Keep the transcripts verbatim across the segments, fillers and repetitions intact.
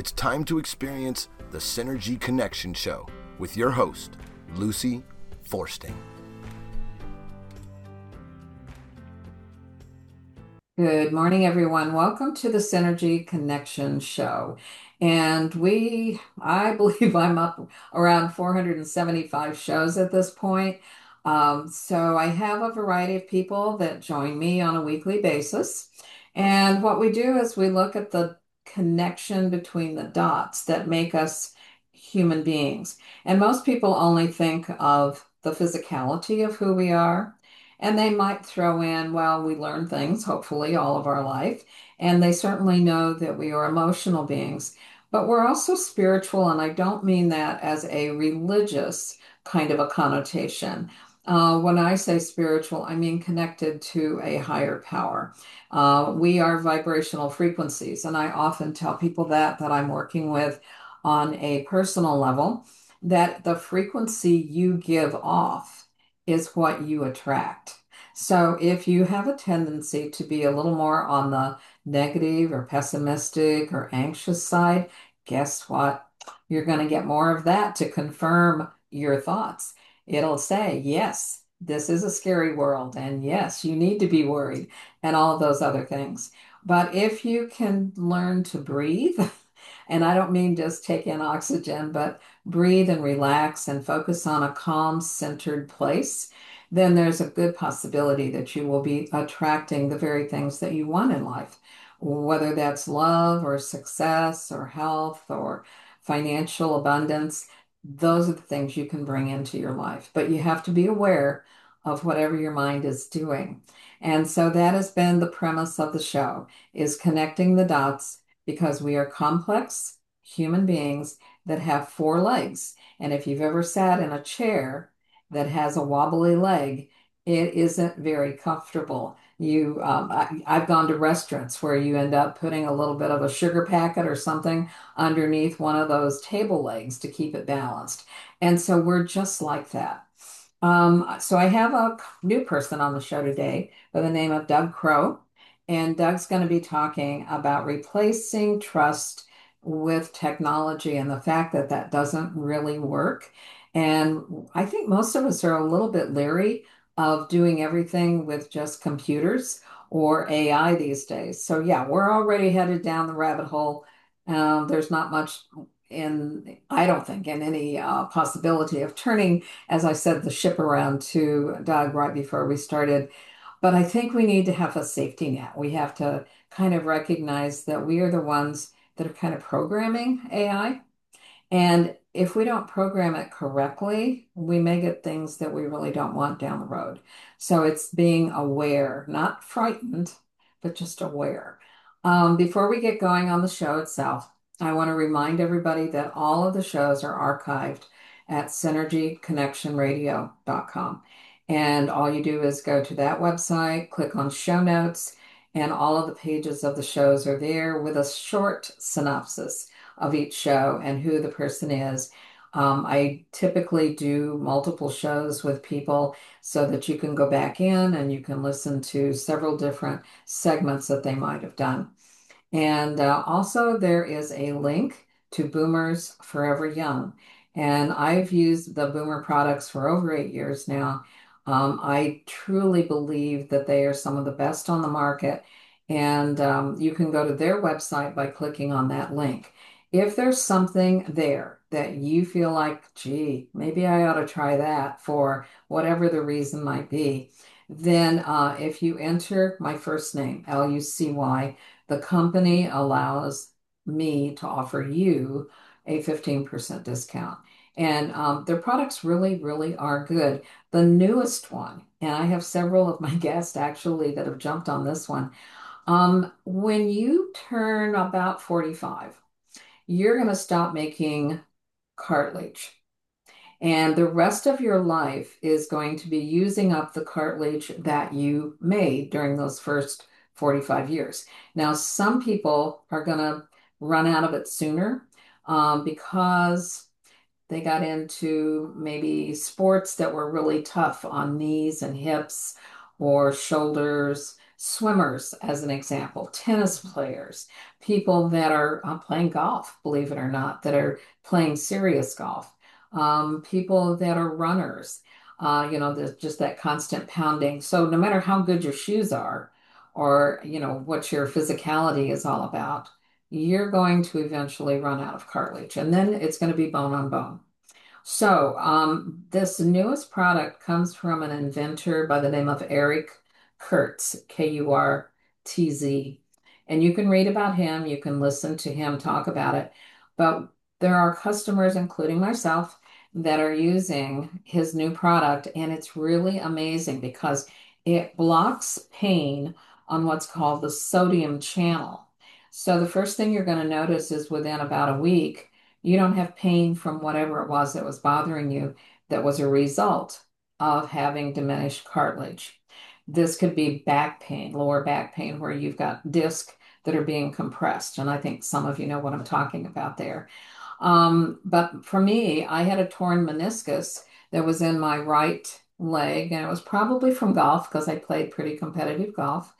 It's time to experience the Synergy Connection Show with your host, Lucy Forsting. Good morning, everyone. Welcome to the Synergy Connection Show. And we, I believe I'm up around four hundred seventy-five shows at this point. Um, so I have a variety of people that join me on a weekly basis. And what we do is we look at the connection between the dots that make us human beings. And most people only think of the physicality of who we are. And they might throw in, well, we learn things, hopefully, all of our life. And they certainly know that we are emotional beings. But we're also spiritual, and I don't mean that as a religious kind of a connotation. Uh, when I say spiritual, I mean connected to a higher power. Uh, we are vibrational frequencies, and I often tell people that that I'm working with on a personal level, that the frequency you give off is what you attract. So if you have a tendency to be a little more on the negative or pessimistic or anxious side, guess what? You're going to get more of that to confirm your thoughts. It'll say, yes, this is a scary world, and yes, you need to be worried, and all of those other things. But if you can learn to breathe, and I don't mean just take in oxygen, but breathe and relax and focus on a calm, centered place, then there's a good possibility that you will be attracting the very things that you want in life, whether that's love or success or health or financial abundance. Those are the things you can bring into your life, but you have to be aware of whatever your mind is doing. And so that has been the premise of the show, is connecting the dots, because we are complex human beings that have four legs. And if you've ever sat in a chair that has a wobbly leg, it isn't very comfortable. You, um, I, I've gone to restaurants where you end up putting a little bit of a sugar packet or something underneath one of those table legs to keep it balanced. And so we're just like that. Um, so I have a new person on the show today by the name of Doug Crow, and Doug's going to be talking about replacing trust with technology and the fact that that doesn't really work. And I think most of us are a little bit leery of doing everything with just computers or A I these days. So yeah, we're already headed down the rabbit hole. Um, there's not much in, I don't think, in any uh, possibility of turning, as I said, the ship around to Doug right before we started. But I think we need to have a safety net. We have to kind of recognize that we are the ones that are kind of programming A I. And if we don't program it correctly, we may get things that we really don't want down the road. So it's being aware, not frightened, but just aware. Um, before we get going on the show itself, I want to remind everybody that all of the shows are archived at synergy connection radio dot com. And all you do is go to that website, click on show notes, and all of the pages of the shows are there with a short synopsis of each show and who the person is. Um, I typically do multiple shows with people so that you can go back in and you can listen to several different segments that they might have done. And uh, also, there is a link to Boomers Forever Young. And I've used the Boomer products for over eight years now. Um, I truly believe that they are some of the best on the market. And um, you can go to their website by clicking on that link. If there's something there that you feel like, gee, maybe I ought to try that for whatever the reason might be, then uh, if you enter my first name, L U C Y, the company allows me to offer you a fifteen percent discount. And um, their products really, really are good. The newest one, and I have several of my guests actually that have jumped on this one. Um, when you turn about forty-five, you're going to stop making cartilage. And the rest of your life is going to be using up the cartilage that you made during those first forty-five years. Now, some people are going to run out of it sooner um, because they got into maybe sports that were really tough on knees and hips or shoulders. Swimmers, as an example, tennis players, people that are uh, playing golf, believe it or not, that are playing serious golf, um, people that are runners, uh, you know, there's just that constant pounding. So no matter how good your shoes are, or, you know, what your physicality is all about, you're going to eventually run out of cartilage, and then it's going to be bone on bone. So, um, this newest product comes from an inventor by the name of Eric Kurtz, K U R T Z. And you can read about him, you can listen to him talk about it. But there are customers, including myself, that are using his new product, and it's really amazing because it blocks pain on what's called the sodium channel. So, the first thing you're going to notice is within about a week, you don't have pain from whatever it was that was bothering you that was a result of having diminished cartilage. This could be back pain, lower back pain, where you've got discs that are being compressed. And I think some of you know what I'm talking about there. Um, but for me, I had a torn meniscus that was in my right leg, and it was probably from golf because I played pretty competitive golf.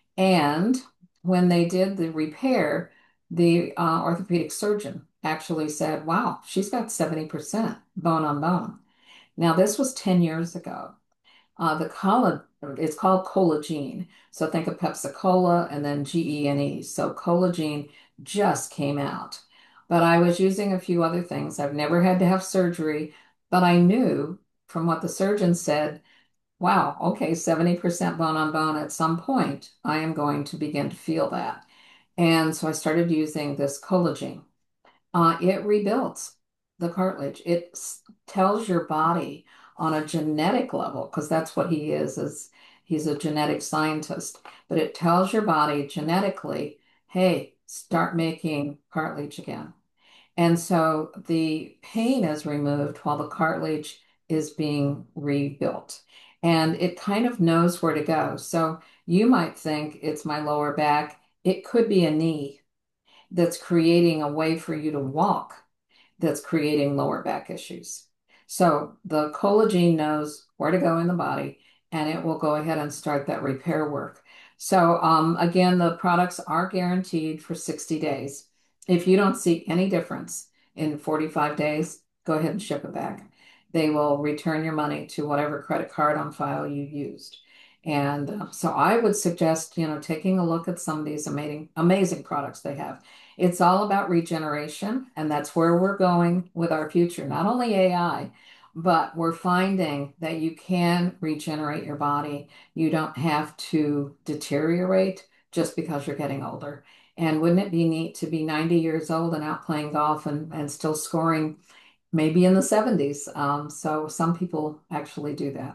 And when they did the repair, the uh, orthopedic surgeon actually said, wow, she's got seventy percent bone on bone. Now, this was ten years ago. Uh, the colla, it's called Collagen. So think of Pepsi Cola and then G E N E. So Collagen just came out. But I was using a few other things. I've never had to have surgery, but I knew from what the surgeon said, wow, okay, seventy percent bone on bone. At some point, I am going to begin to feel that. And so I started using this collagen. Uh, it rebuilds the cartilage. It s- tells your body on a genetic level, because that's what he is, is he's a genetic scientist, but it tells your body genetically, hey, start making cartilage again. And so the pain is removed while the cartilage is being rebuilt. And it kind of knows where to go. So you might think it's my lower back. It could be a knee that's creating a way for you to walk that's creating lower back issues. So the collagen knows where to go in the body and it will go ahead and start that repair work. So um, again, the products are guaranteed for sixty days. If you don't see any difference in forty-five days, go ahead and ship it back. They will return your money to whatever credit card on file you used. And uh, so I would suggest, you know, taking a look at some of these amazing, amazing products they have. It's all about regeneration, and that's where we're going with our future. Not only A I, but we're finding that you can regenerate your body. You don't have to deteriorate just because you're getting older. And wouldn't it be neat to be ninety years old and out playing golf and, and still scoring maybe in the seventies? Um, so some people actually do that.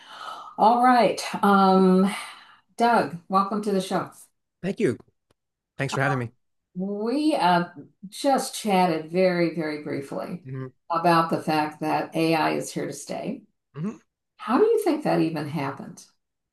All right. Um, Doug, welcome to the show. Thank you. Thanks for having me. We uh, just chatted very, very briefly hmm about the fact that A I is here to stay. hmm How do you think that even happened?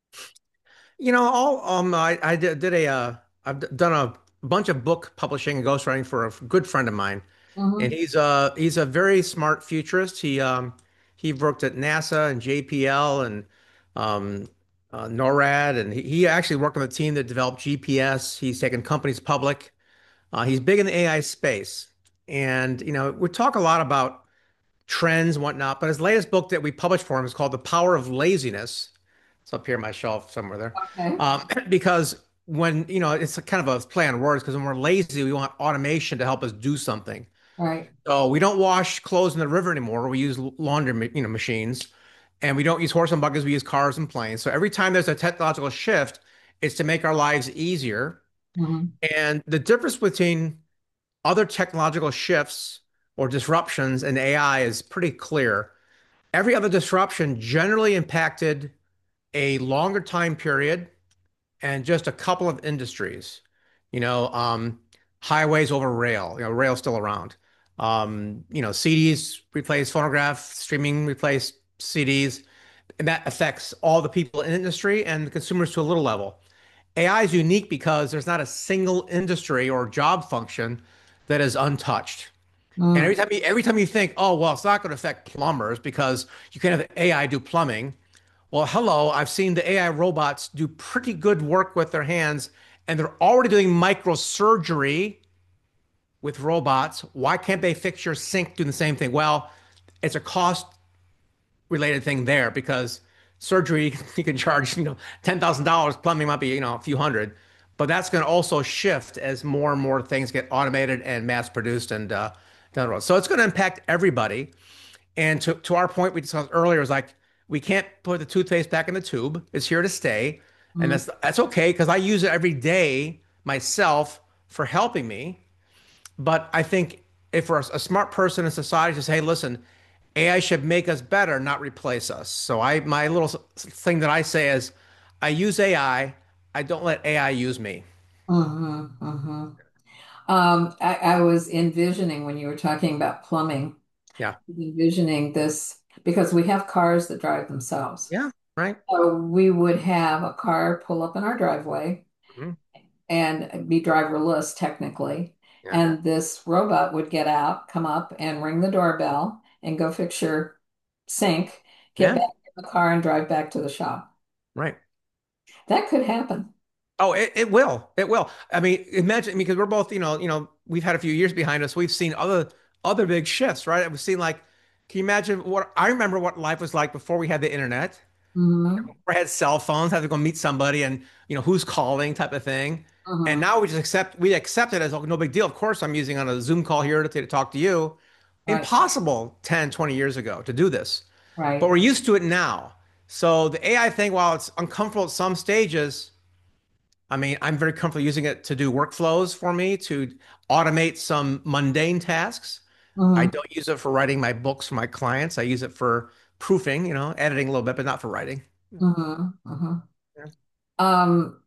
You know, all um, I, I did, did a uh, I've d- done a bunch of book publishing and ghostwriting for a f- good friend of mine, and Hmm. he's uh he's a very smart futurist. He um he worked at NASA and J P L and um uh, NORAD, and he, he actually worked on the team that developed G P S. He's taken companies public. Uh, he's big in the A I space, and you know, we talk a lot about trends and whatnot. But his latest book that we published for him is called The Power of Laziness. It's up here on my shelf somewhere there. Okay. Um, because when, you know, it's a kind of a play on words because when we're lazy, we want automation to help us do something. Right. So we don't wash clothes in the river anymore. We use laundry, ma- you know, machines, and we don't use horse and buggies. We use cars and planes. So every time there's a technological shift, it's to make our lives easier. Hmm. And the difference between other technological shifts or disruptions in A I is pretty clear. Every other disruption generally impacted a longer time period and just a couple of industries. You know, um, highways over rail. You know, rail's still around. Um, you know, C Ds replace phonograph, streaming replace C Ds, and that affects all the people in the industry and the consumers to a little level. A I is unique because there's not a single industry or job function that is untouched. And every Mm. time you every time you think, oh well, it's not going to affect plumbers because you can have A I do plumbing. Well, hello, I've seen the A I robots do pretty good work with their hands, and they're already doing microsurgery with robots. Why can't they fix your sink doing the same thing? Well, it's a cost related thing there because surgery you can charge, you know, ten thousand dollars. Plumbing might be, you know, a few hundred. But that's going to also shift as more and more things get automated and mass produced and uh, down the road. So it's going to impact everybody. And to, to our point we discussed earlier is like we can't put the toothpaste back in the tube. It's here to stay. And Mhm. that's that's okay because I use it every day myself for helping me. But I think if we're a smart person in society to say, hey, listen, A I should make us better, not replace us. So I my little thing that I say is I use A I, I I don't let A I use me. Mhm. Mhm. Um, I, I was envisioning when you were talking about plumbing, Yeah. envisioning this because we have cars that drive themselves. Yeah. Right. So we would have a car pull up in our driveway Mhm. and be driverless technically. Yeah. And this robot would get out, come up and ring the doorbell and go fix your sink, get Yeah. back in the car and drive back to the shop. Right. That could happen. Oh, it, it will. It will. I mean, imagine because we're both, you know, you know, we've had a few years behind us. We've seen other other big shifts, right? We've seen like, can you imagine what I remember what life was like before we had the internet? Hmm. We had cell phones, had to go meet somebody and, you know, who's calling type of thing. And Hmm. now we just accept we accept it as oh, no big deal. Of course, I'm using on a Zoom call here to, to talk to you. Right, Impossible ten, twenty years ago to do this. But right. we're used to it now. So the A I thing, while it's uncomfortable at some stages, I mean, I'm very comfortable using it to do workflows for me, to automate some mundane tasks. I Hmm. don't use it for writing my books for my clients. I use it for proofing, you know, editing a little bit, but not for writing. Hmm. Hmm. Yeah. Um,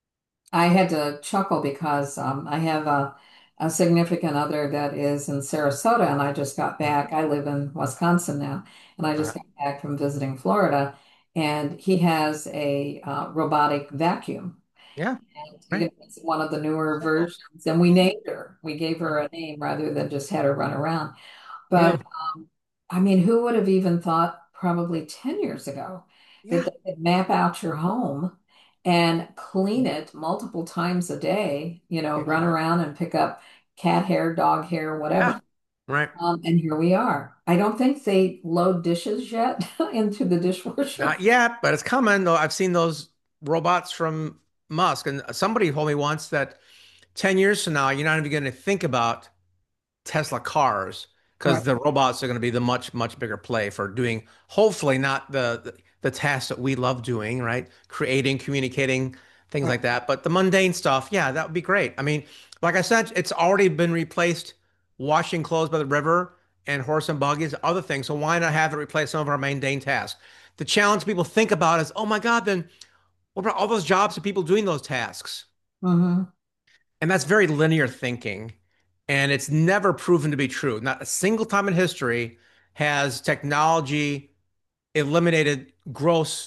I had to chuckle because um, I have a, a significant other that is in Sarasota, and I just got back. I live in Wisconsin now, and I Uh, just got back from visiting Florida, and he has a uh, robotic vacuum. yeah, And you right. know, it's one of the newer versions, and we named her. We gave her a name rather than just had her run around. Yeah, But um, I mean, who would have even thought probably ten years ago that yeah, they could map out your home and clean it multiple times a day, you know, yeah, run around and pick up cat hair, dog hair, yeah, whatever. right. Um, and here we are. I don't think they load dishes yet into the dishwasher. Not yet, but it's coming. Though I've seen those robots from Musk, and somebody told me once that ten years from now, you're not even going to think about Tesla cars because Right. the robots are going to be the much, much bigger play for doing, hopefully not the, the the tasks that we love doing, right? Creating, communicating, things Right. like that. But the mundane stuff, yeah, that would be great. I mean, like I said, it's already been replaced washing clothes by the river and horse and buggies, other things. So why not have it replace some of our mundane tasks? The challenge people think about is, oh my God, then what about all those jobs of people doing those tasks? Hmm. And that's very linear thinking. And it's never proven to be true. Not a single time in history has technology eliminated gross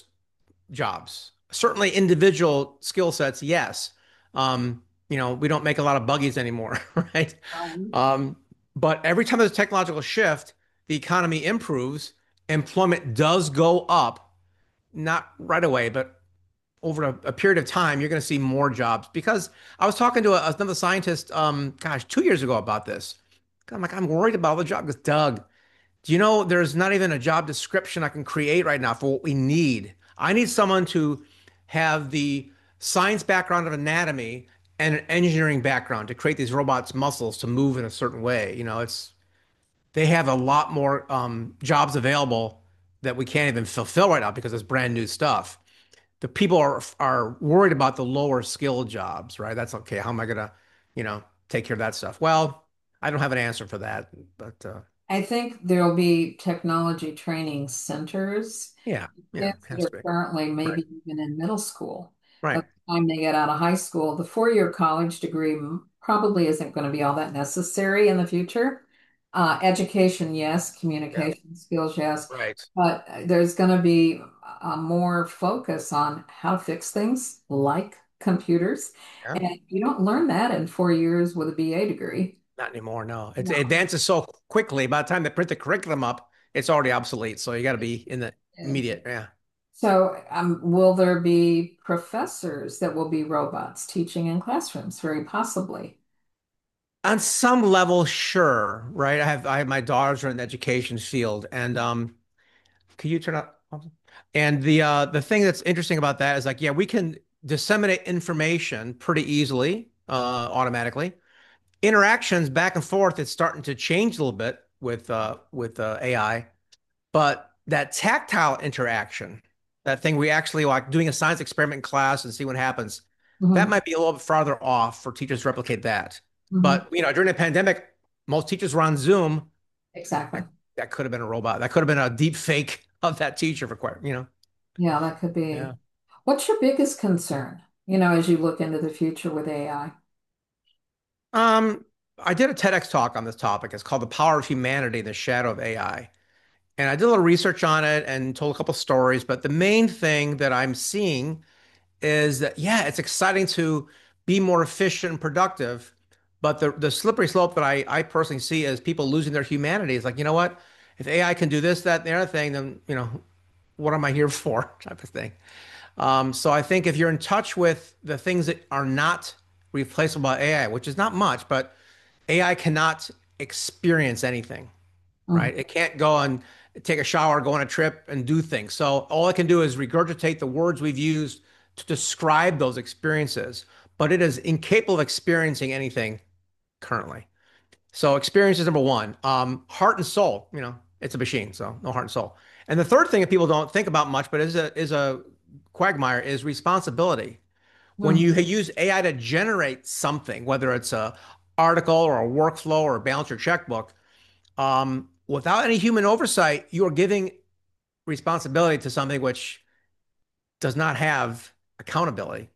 jobs. Certainly individual skill sets, yes. Um, you know, we don't make a lot of buggies anymore, right? Um, Um, but every time there's a technological shift, the economy improves, employment does go up, not right away, but over a, a period of time, you're going to see more jobs. Because I was talking to a, another scientist, um, gosh, two years ago about this. I'm like, I'm worried about all the jobs. Because Doug, do you know there's not even a job description I can create right now for what we need? I need someone to have the science background of anatomy and an engineering background to create these robots' muscles to move in a certain way. You know, it's they have a lot more um, jobs available that we can't even fulfill right now because it's brand new stuff. The people are are worried about the lower skill jobs, right? That's okay. How am I gonna, you know, take care of that stuff? Well, I don't have an answer for that, but uh, I think there'll be technology training centers. yeah, yeah, Kids that has are to be. currently Right, maybe even in middle school. By right. the time they get out of high school, the four-year college degree m- probably isn't going to be all that necessary in the future. Uh, education, yes. Yeah, Communication skills, yes. right. But there's going to be a more focus on how to fix things like computers. Yeah, And you don't learn that in four years with a B A degree. not anymore. No, it, it No. advances so quickly. By the time they print the curriculum up, it's already obsolete. So you got to be in the And immediate. Yeah, So, um, will there be professors that will be robots teaching in classrooms? Very possibly. On some level, sure, right? I have I have my daughters are in the education field, and um, can you turn up? And the uh, the thing that's interesting about that is like, yeah, we can disseminate information pretty easily, uh, automatically. Interactions back and forth, it's starting to change a little bit with uh, with uh, A I, but that tactile interaction, that thing we actually like doing a science experiment in class and see what happens, that Hmm. might be a little bit farther off for teachers to replicate that. Hmm. But you know, during the pandemic, most teachers were on Zoom. Exactly. That, that could have been a robot. That could have been a deep fake of that teacher for quite, you know. Yeah, that could be. Yeah. What's your biggest concern, you know, as you look into the future with A I? Um, I did a TEDx talk on this topic. It's called The Power of Humanity in the Shadow of A I. And I did a little research on it and told a couple stories. But the main thing that I'm seeing is that, yeah, it's exciting to be more efficient and productive. But the, the slippery slope that I, I personally see is people losing their humanity. It's like, you know what? If A I can do this, that, and the other thing, then, you know, what am I here for? Type of thing. Um, so I think if you're in touch with the things that are not replaceable by A I, which is not much, but A I cannot experience anything, Mm. right? It can't go and take a shower, go on a trip, and do things. So all it can do is regurgitate the words we've used to describe those experiences, but it is incapable of experiencing anything currently. So experience is number one. Um, heart and soul, you know, it's a machine, so no heart and soul. And the third thing that people don't think about much, but is a is a quagmire, is responsibility. When Mm. you use A I to generate something, whether it's a article or a workflow or a balance or checkbook, um, without any human oversight, you are giving responsibility to something which does not have accountability.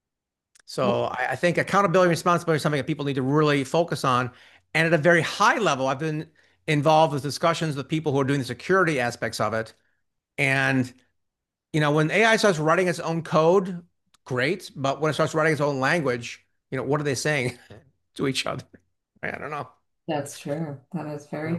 So I, I think accountability and responsibility is something that people need to really focus on. And at a very high level, I've been involved with discussions with people who are doing the security aspects of it. And, you know, when A I starts writing its own code, great. But when it starts writing its own language, you know, what are they saying to each other? I don't know. That's true. That is Yeah. very.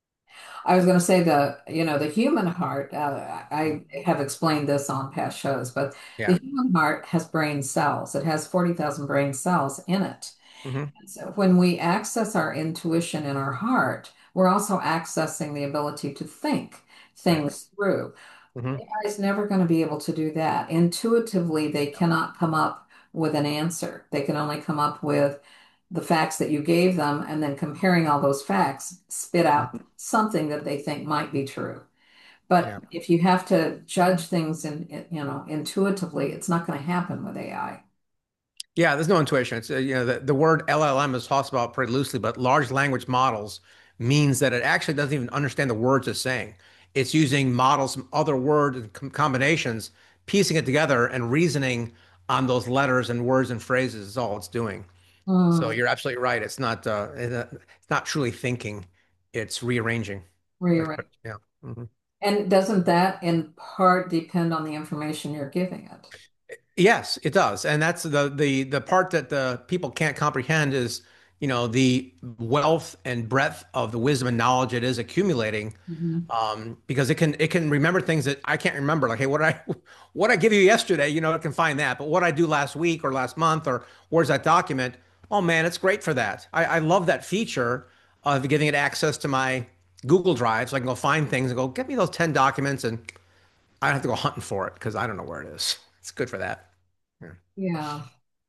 I was going to say the, you know, the human heart. Uh, I have explained this on past shows, but the Yeah. human heart has brain cells. It has forty thousand brain cells in it. Hmm. So when we access our intuition in our heart, we're also accessing the ability to think Right. things through. Hmm. A I is never going to be able to do that. Intuitively, they cannot come up with an answer. They can only come up with the facts that you gave them, and then comparing all those facts, spit out something that they think might be true. But Yeah. if you have to judge things in, in- you know, intuitively, it's not going to happen with A I. Yeah, there's no intuition. It's uh, you know the, the word L L M is talked about pretty loosely, but large language models means that it actually doesn't even understand the words it's saying. It's using models from other word and com combinations, piecing it together and reasoning on those letters and words and phrases is all it's doing. So Mm, you're absolutely right. It's not uh, it, uh, it's not truly thinking. It's rearranging. where you're That's right. correct. Yeah. Mhm. And doesn't that in part depend on the information you're giving it? Yes, it does. And that's the the the part that the people can't comprehend is, you know, the wealth and breadth of the wisdom and knowledge it is accumulating. Mhm. Um, because it can it can remember things that I can't remember. Like, hey, what did I what I give you yesterday, you know, it can find that. But what I do last week or last month or where's that document? Oh man, it's great for that. I, I love that feature of giving it access to my Google Drive so I can go find things and go, get me those ten documents and I don't have to go hunting for it because I don't know where it is. It's good for that. Yeah. Yeah.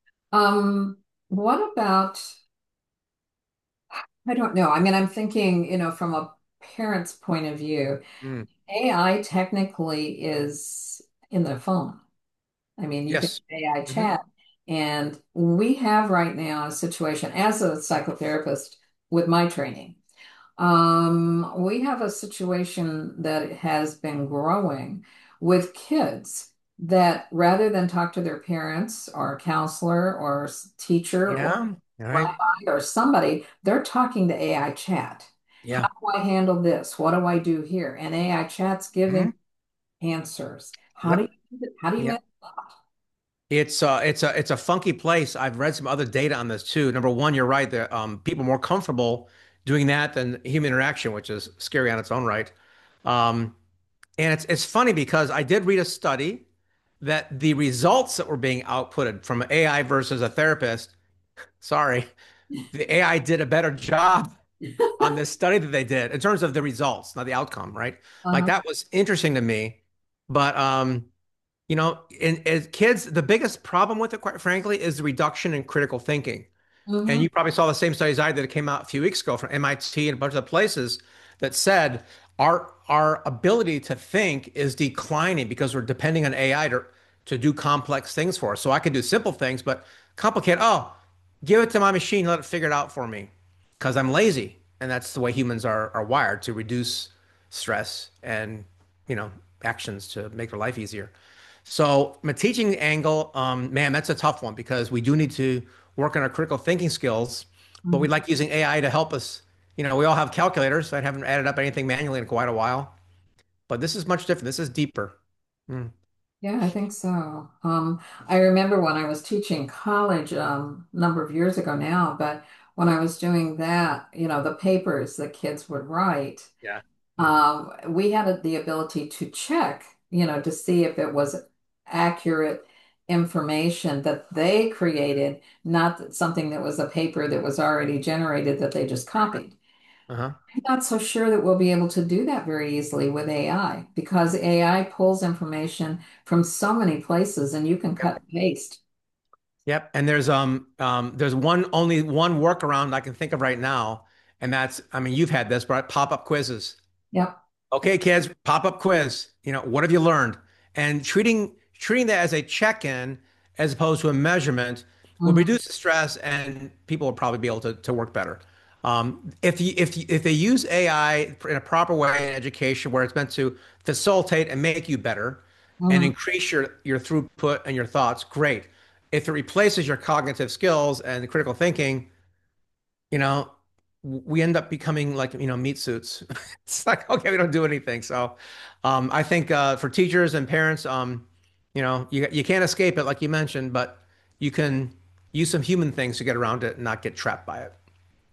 Um, what about, I don't know. I mean, I'm thinking, you know, from a parent's point of view, Mm. A I technically is in the phone. I mean, you can Yes. A I Hmm. chat. And we have right now a situation as a psychotherapist with my training. Um, we have a situation that has been growing with kids that rather than talk to their parents or counselor or s- teacher or Yeah. All right. rabbi or somebody, they're talking to A I chat. How Yeah. do I handle this? What do I do here? And A I chat's giving Hmm. answers. How do Yep. you, how do you Yeah. manage that? It's uh it's a it's a funky place. I've read some other data on this too. Number one, you're right that um people are more comfortable doing that than human interaction, which is scary on its own right. Um And it's it's funny because I did read a study that the results that were being outputted from A I versus a therapist, sorry, the A I did a better job on this study that they did in terms of the results, not the outcome, right? Like Uh-huh. that was interesting to me. But um, you know, in as kids, the biggest problem with it, quite frankly, is the reduction in critical thinking. And Hmm. you probably saw the same studies I did that came out a few weeks ago from M I T and a bunch of places that said our our ability to think is declining because we're depending on A I to to do complex things for us. So I can do simple things, but complicate, oh, give it to my machine, let it figure it out for me because I'm lazy. And that's the way humans are are wired to reduce stress and, you know, actions to make their life easier. So, from a teaching angle, um, man, that's a tough one because we do need to work on our critical thinking skills, but we like using A I to help us. You know, we all have calculators. I haven't added up anything manually in quite a while, but this is much different. This is deeper. Mm, Yeah, I think so. Um, I remember when I was teaching college um, a number of years ago now, but when I was doing that, you know, the papers that kids would write, yeah. um, we had the ability to check, you know, to see if it was accurate information that they created, not that something that was a paper that was already generated that they just copied. Uh-huh. I'm not so sure that we'll be able to do that very easily with A I because A I pulls information from so many places and you can Yep. cut and paste. Yep. And there's um um there's one only one workaround I can think of right now, and that's I mean you've had this, but pop-up quizzes. Yep. Okay, kids, pop-up quiz. You know, what have you learned? And treating treating that as a check-in as opposed to a measurement will Mhm. reduce the stress and people will probably be able to, to work better. Um, if you, if you, if they use A I in a proper way in education where it's meant to facilitate and make you better and Mhm. increase your, your throughput and your thoughts, great. If it replaces your cognitive skills and critical thinking, you know, we end up becoming like, you know, meat suits. It's like, okay, we don't do anything. So, um, I think uh, for teachers and parents, um, you know, you you can't escape it, like you mentioned, but you can use some human things to get around it and not get trapped by it.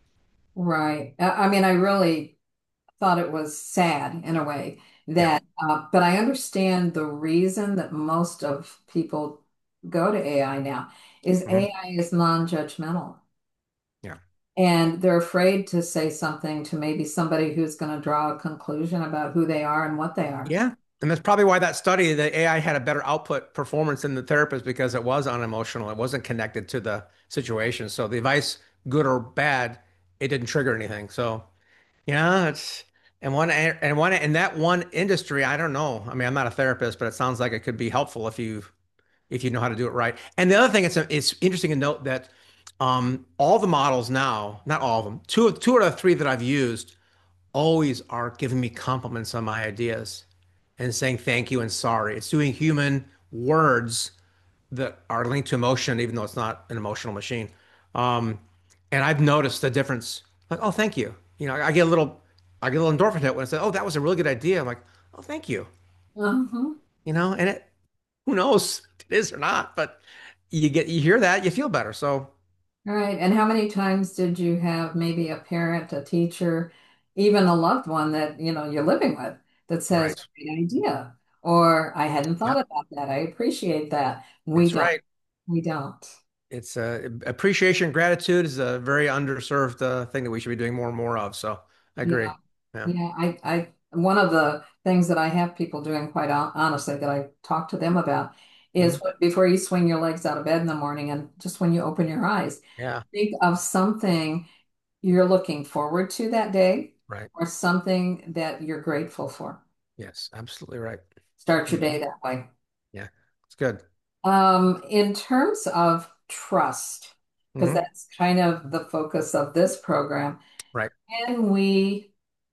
Right. I I mean, I really thought it was sad in a way Yeah. that, uh, but I understand the reason that most of people go to A I now is Mhm. A I is non-judgmental. Yeah. And they're afraid to say something to maybe somebody who's going to draw a conclusion about who they are and what they are. Yeah. And that's probably why that study, the A I had a better output performance than the therapist because it was unemotional. It wasn't connected to the situation. So the advice, good or bad, it didn't trigger anything. So yeah, it's and one and one in that one industry, I don't know. I mean, I'm not a therapist, but it sounds like it could be helpful if you if you know how to do it right. And the other thing, it's it's interesting to note that um, all the models now, not all of them, two two out of the three that I've used always are giving me compliments on my ideas and saying thank you and sorry. It's doing human words that are linked to emotion, even though it's not an emotional machine. Um, and I've noticed the difference. Like, oh, thank you. You know, I, I get a little, I get a little endorphin hit when I say, oh, that was a really good idea. I'm like, oh, thank you. Uh-huh. You know, and it, who knows if it is or not, but you get, you hear that, you feel better. So, All right. And how many times did you have maybe a parent, a teacher, even a loved one that, you know, you're living with that says, right. great idea, or I hadn't thought Yep. about that. I appreciate that. We That's don't. right. We don't. It's uh, appreciation, gratitude is a very underserved uh, thing that we should be doing more and more of. So I agree. Yeah. Yeah. Yeah. I, I, one of the things that I have people doing quite hon- honestly that I talk to them about is Mhm. what, before you swing your legs out of bed in the morning and just when you open your eyes, Yeah. think of something you're looking forward to that day Right. or something that you're grateful for. Yes. Absolutely right. Start your day Mhm. that way. Yeah. It's good. Um, in terms of trust, because Hmm. that's kind of the focus of this program, Right. can we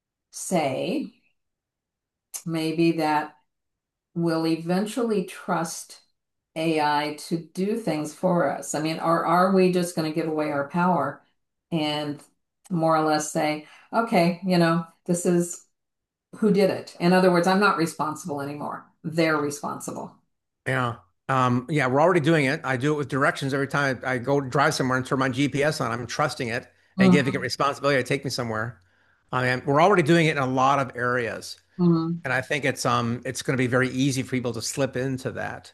say maybe that we'll eventually trust A I to do things for us? I mean, or are we just going to give away our power and more or less say, okay, you know, this is who did it? In other words, I'm not responsible anymore. They're responsible. Yeah. Um, yeah, we're already doing it. I do it with directions every time I, I go drive somewhere and turn my G P S on. I'm trusting it and giving it Mhm. responsibility to take me somewhere. I mean, we're already doing it in a lot of areas. Mhm. And I think it's um it's going to be very easy for people to slip into that.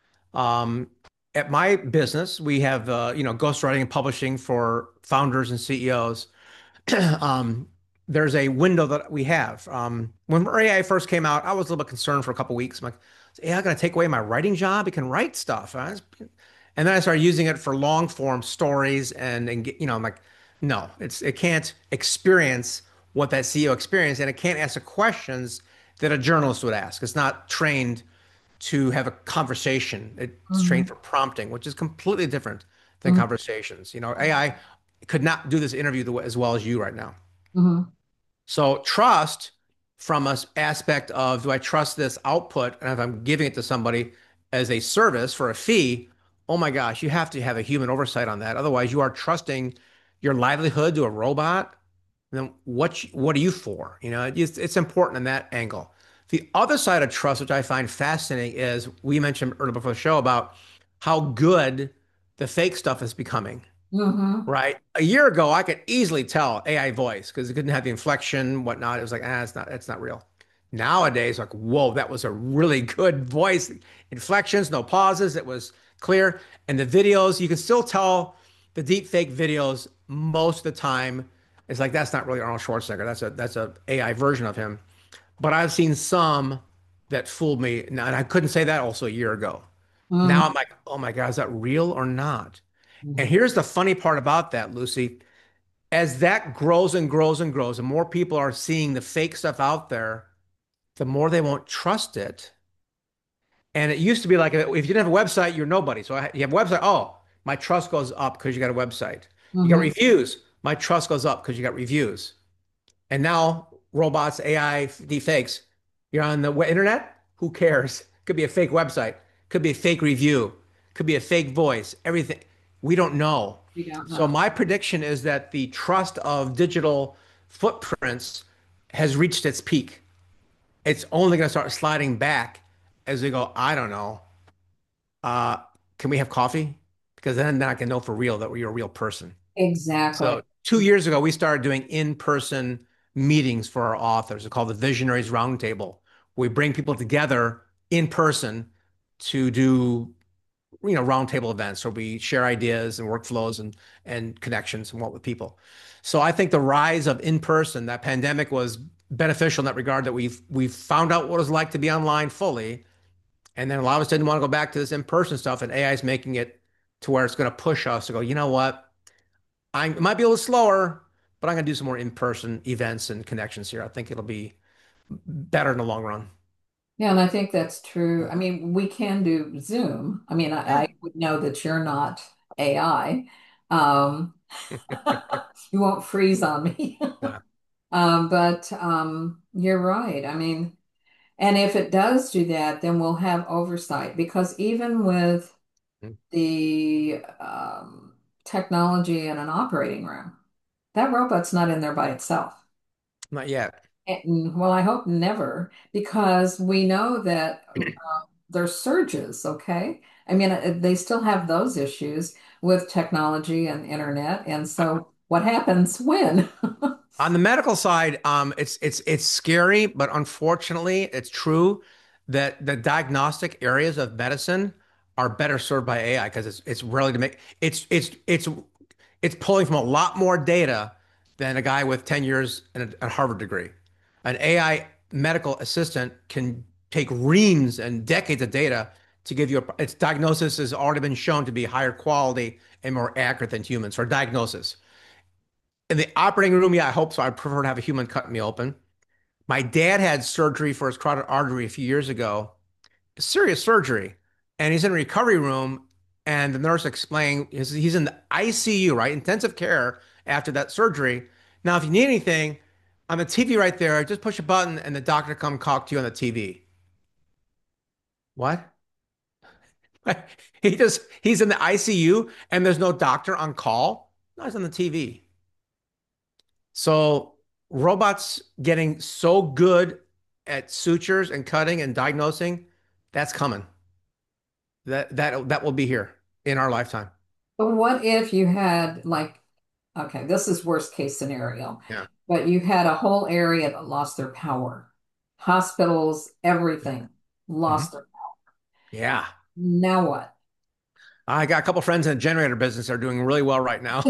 Um, at my business, we have uh, you know, ghostwriting and publishing for founders and C E Os. Um, there's a window that we have. Um, when A I first came out, I was a little bit concerned for a couple of weeks. I'm like, is A I going to take away my writing job? It can write stuff. I was- And then I started using it for long form stories and, and you know, I'm like, no, it's it can't experience what that C E O experienced, and it can't ask the questions that a journalist would ask. It's not trained to have a conversation. It's trained Mhm. for prompting, which is completely different than Mhm. conversations. You know, A I could not do this interview the way, as well as you right now. Mhm. So trust from an aspect of, do I trust this output? And if I'm giving it to somebody as a service for a fee, oh my gosh, you have to have a human oversight on that. Otherwise, you are trusting your livelihood to a robot. Then what what are you for? You know, it's, it's important in that angle. The other side of trust, which I find fascinating, is we mentioned earlier before the show about how good the fake stuff is becoming. Mhm. Right. A year ago, I could easily tell A I voice because it couldn't have the inflection, whatnot. It was like, ah, it's not, it's not real. Nowadays, like, whoa, that was a really good voice. Inflections, no pauses. It was clear. And the videos, you can still tell the deep fake videos most of the time. It's like, that's not really Arnold Schwarzenegger. That's a that's a AI version of him. But I've seen some that fooled me. And I couldn't say that also a year ago. Now I'm Mhm. like, oh my God, is that real or not? And Mhm. here's the funny part about that, Lucy. As that grows and grows and grows, and more people are seeing the fake stuff out there, the more they won't trust it. And it used to be like if you didn't have a website, you're nobody. So I, you have a website. Oh, my trust goes up because you got a website. You got Mhm. reviews. My trust goes up because you got reviews. And now robots, A I, deepfakes. You're on the internet. Who cares? Could be a fake website. Could be a fake review. Could be a fake voice. Everything. We don't know. We don't So know. my prediction is that the trust of digital footprints has reached its peak. It's only going to start sliding back as we go, I don't know. Uh, can we have coffee? Because then, then I can know for real that you're a real person. Exactly. So two years ago, we started doing in-person meetings for our authors. It's called the Visionaries Roundtable. We bring people together in person to do, you know, roundtable events where we share ideas and workflows and and connections and what with people. So I think the rise of in-person, that pandemic was beneficial in that regard that we've we've found out what it's like to be online fully, and then a lot of us didn't want to go back to this in-person stuff, and A I is making it to where it's going to push us to go, you know what? I it might be a little slower, but I'm gonna do some more in-person events and connections here. I think it'll be better in the long run. Yeah, and I think that's true. I mean, we can do Zoom. I mean, I, Yeah. I would know that you're not A I. Um, you won't freeze on me. Yeah. Um, but um, you're right. I mean, and if it does do that, then we'll have oversight because even with the um, technology in an operating room, that robot's not in there by itself. Not yet. And, well, I hope never, because we know that uh, there's surges, okay? I mean, uh, they still have those issues with technology and internet. And so what happens when? On the medical side, um, it's it's it's scary, but unfortunately, it's true that the diagnostic areas of medicine are better served by A I because it's it's really to make it's it's it's it's pulling from a lot more data than a guy with ten years and a, a Harvard degree. An A I medical assistant can take reams and decades of data to give you a, its diagnosis has already been shown to be higher quality and more accurate than humans for diagnosis. In the operating room, yeah, I hope so. I prefer to have a human cut me open. My dad had surgery for his carotid artery a few years ago, serious surgery, and he's in a recovery room. And the nurse explained he's, he's in the I C U, right? Intensive care after that surgery. Now, if you need anything, on the T V right there, just push a button and the doctor come talk to you on the T V. What? He just he's in the I C U and there's no doctor on call. No, he's on the T V. So robots getting so good at sutures and cutting and diagnosing, that's coming. That that that will be here in our lifetime. But what if you had like, okay, this is worst case scenario, Yeah. but you had a whole area that lost their power. hospitals, everything Hmm. lost their. Yeah. Now what? I got a couple friends in the generator business that are doing really well right now.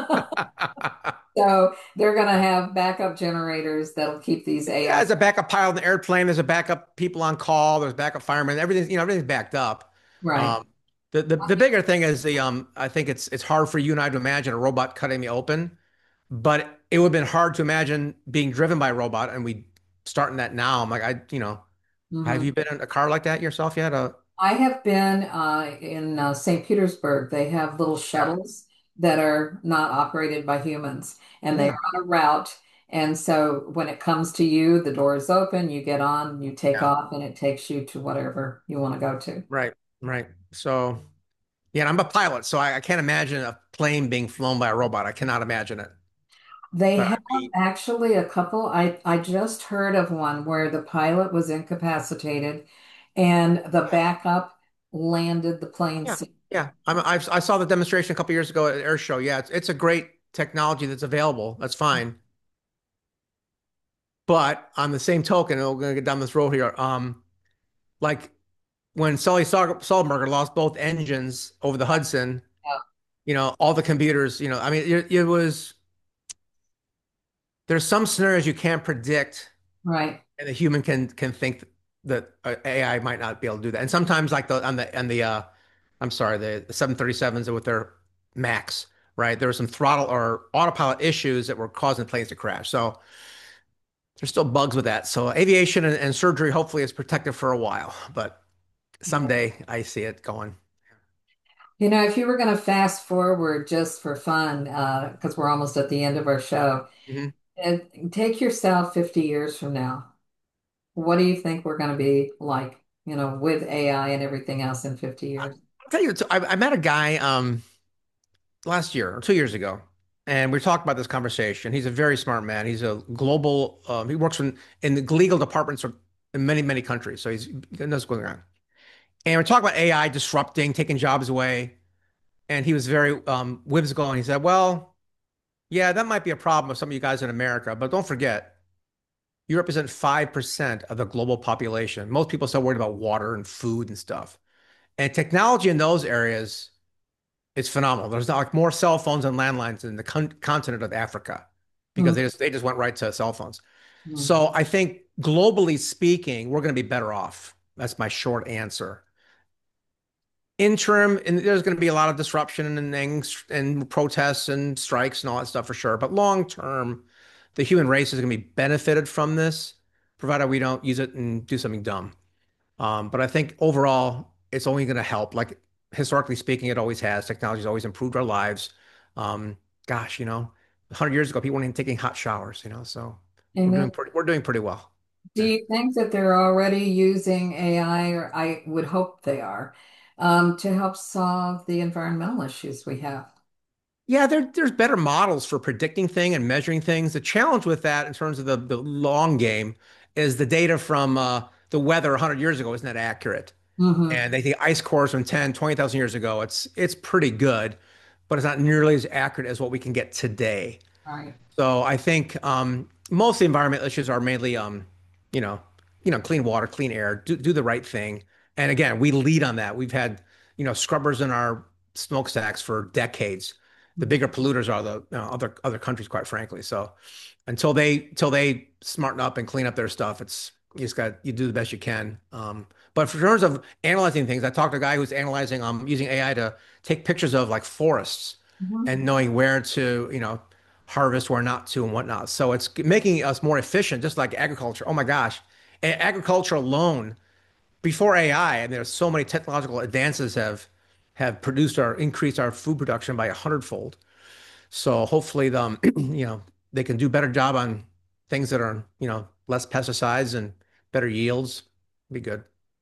So they're going to have backup generators that'll keep these Yeah, A I. there's a backup pilot in the airplane. There's a backup people on call. There's backup firemen. Everything's, you know, everything's backed up. Right. Um, the, the the bigger thing is the um. I think it's it's hard for you and I to imagine a robot cutting me open, but it would have been hard to imagine being driven by a robot. And we starting that now. I'm like, I, you know, have Mhm. you been in a car like that yourself yet? Uh, I have been uh, in uh, Saint Petersburg. They have little yeah, shuttles that are not operated by humans, and they yeah, run a route. And so when it comes to you, the door is open, you get on, you take yeah. off, and it takes you to whatever you want to go to. Right, right. So yeah, and I'm a pilot, so I, I can't imagine a plane being flown by a robot. I cannot imagine it. They But have I'd be, actually a couple. I, I just heard of one where the pilot was incapacitated and the backup landed the plane yeah, safe. yeah. I'm, I've, I saw the demonstration a couple years ago at Air Show. Yeah, it's, it's a great technology that's available. That's fine. But on the same token, and we're going to get down this road here. Um, like when Sully Sul- Sullenberger lost both engines over the Hudson, Yeah, you know, all the computers, you know, I mean, it, it was, there's some scenarios you can't predict, right. and the human can can think that uh, A I might not be able to do that. And sometimes, like the on the on the uh, I'm sorry, the, the seven thirty-sevens with their Max, right? There were some throttle or autopilot issues that were causing the planes to crash. So there's still bugs with that. So aviation and, and surgery hopefully is protected for a while, but someday I see it going. You know, if you were going to fast forward just for fun, uh, because we're almost at the end of our show, Mhm. and take yourself fifty years from now. What do you think we're going to be like, you know, with A I and everything else in fifty I- years? I'll tell you, I, I met a guy um, last year or two years ago, and we talked about this conversation. He's a very smart man. He's a global. Um, he works in in the legal departments of in many many countries, so he's he knows what's going on. And we're talking about A I disrupting, taking jobs away, and he was very um, whimsical, and he said, "Well, yeah, that might be a problem with some of you guys in America, but don't forget, you represent five percent of the global population. Most people are still worried about water and food and stuff, and technology in those areas." It's phenomenal. There's not like more cell phones and landlines in the con continent of Africa because Mhm. they just they just went right to cell phones. So I think globally speaking, we're going to be better off. That's my short answer. Interim, and there's going to be a lot of disruption and and, and protests and strikes and all that stuff for sure. But long term, the human race is going to be benefited from this, provided we don't use it and do something dumb. Um, but I think overall, it's only going to help. Like historically speaking, it always has. Technology's always improved our lives. Um, gosh, you know, a hundred years ago, people weren't even taking hot showers. You know, so we're Amen. doing pretty. We're doing pretty well. Do Yeah, you think that they're already using A I, or I would hope they are, um, to help solve the environmental issues we have? yeah. There, there's better models for predicting things and measuring things. The challenge with that, in terms of the the long game, is the data from uh, the weather a hundred years ago isn't that accurate. Hmm. And they think ice cores from ten, twenty thousand years ago, it's it's pretty good, but it's not nearly as accurate as what we can get today. Right. So I think um, most of the environmental issues are mainly, um, you know, you know, clean water, clean air, do, do the right thing. And again, we lead on that. We've had, you know, scrubbers in our smokestacks for decades. The bigger polluters are the, you know, other other countries, quite frankly. So until they until they smarten up and clean up their stuff, it's you just got you do the best you can. Um, but for terms of analyzing things, I talked to a guy who's analyzing um using A I to take pictures of like forests Mhm. and knowing where to, you know, harvest, where not to, and whatnot. So it's making us more efficient, just like agriculture. Oh my gosh. A- Agriculture alone, before A I, and there's so many technological advances have have produced or increased our food production by a hundredfold. So hopefully, the, um, you know, they can do a better job on things that are, you know, less pesticides and better yields. Be good.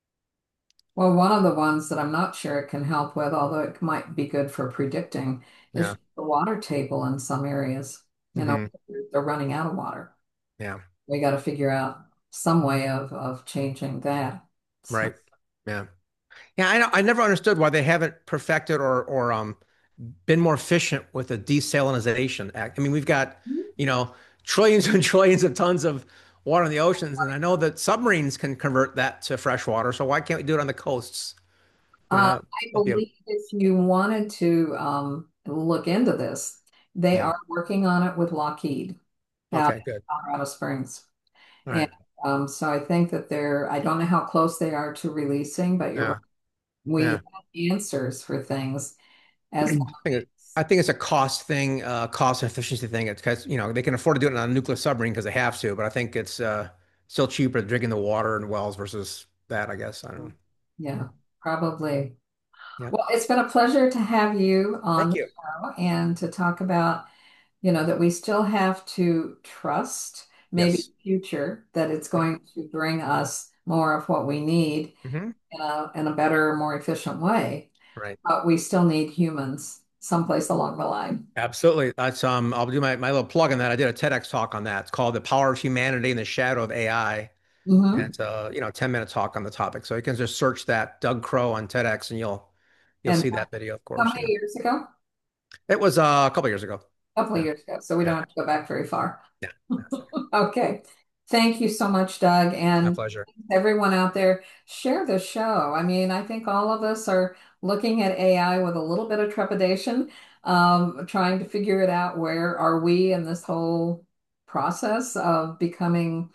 Well, one of the ones that I'm not sure it can help with, although it might be good for predicting, Yeah. is the water table in some areas. You know, Hmm. they're running out of water. Yeah. We got to figure out some way of of changing that. So, Right. Yeah. Yeah. I know, I never understood why they haven't perfected or or um been more efficient with the desalinization act. I mean, we've got, you know, trillions and trillions of tons of water in the oceans. And I know that submarines can convert that to fresh water. So why can't we do it on the coasts? You Uh, know, I that'd be a- believe if you wanted to um, look into this, they yeah. are working on it with Lockheed out Okay, in good. Colorado Springs. All And right. um, so I think that they're, I don't know how close they are to releasing, but you're right. Yeah. We Yeah. have answers for things I as long think it, I think it's a cost thing, uh, cost and efficiency thing. It's because, you know, they can afford to do it on a nuclear submarine because they have to, but I think it's uh, still cheaper drinking the water in wells versus that, I guess. I don't know. yeah, probably. Yeah. Well, it's been a pleasure to have you on Thank the you. show and to talk about, you know, that we still have to trust maybe Yes. the future that it's Yep. going to bring us more of what we need Hmm. in a in a better, more efficient way. Right. But we still need humans someplace along the line. Absolutely. That's um I'll do my, my little plug on that. I did a TEDx talk on that. It's called The Power of Humanity in the Shadow of A I. And Hmm. it's a, you know, ten minute talk on the topic. So you can just search that Doug Crow on TEDx and you'll you'll And see that video, of how course. many Yeah. years ago? It was uh, a couple years ago. A couple of Yeah. years ago. So we Yeah. don't have to go back very far. Yeah. That's okay. Okay. Thank you so much, Doug. My And pleasure. everyone out there, share the show. I mean, I think all of us are looking at A I with a little bit of trepidation, um, trying to figure it out. Where are we in this whole process of becoming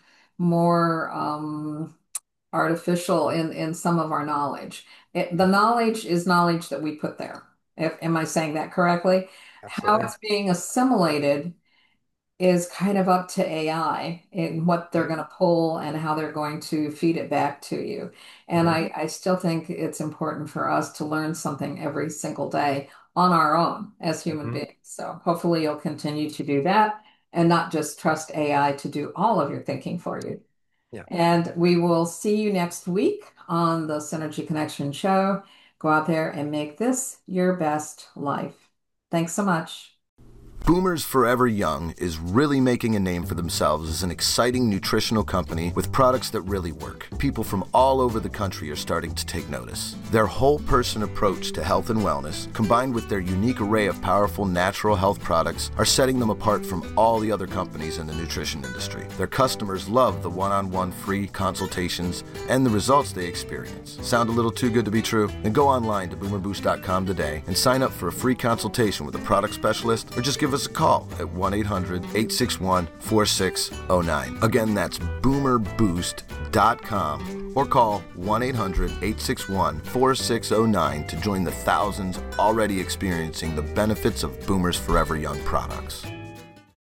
more um, artificial in, in some of our knowledge? It, the knowledge is knowledge that we put there. If, am I saying that correctly? How Absolutely. it's being assimilated is kind of up to A I in what they're Yeah. going to pull and how they're going to feed it back to you. And Hmm. I, I still think it's important for us to learn something every single day on our own as human Hmm. beings. So hopefully you'll continue to do that and not just trust A I to do all of your thinking for you. Yeah. And we will see you next week on the Synergy Connection show. Go out there and make this your best life. Thanks so much. Boomers Forever Young is really making a name for themselves as an exciting nutritional company with products that really work. People from all over the country are starting to take notice. Their whole person approach to health and wellness, combined with their unique array of powerful natural health products, are setting them apart from all the other companies in the nutrition industry. Their customers love the one-on-one free consultations and the results they experience. Sound a little too good to be true? Then go online to boomer boost dot com today and sign up for a free consultation with a product specialist, or just give us a call at one eight hundred, eight six one, four six zero nine. Again, that's boomer boost dot com, or call one eight hundred, eight six one, four six zero nine to join the thousands already experiencing the benefits of Boomers Forever Young products.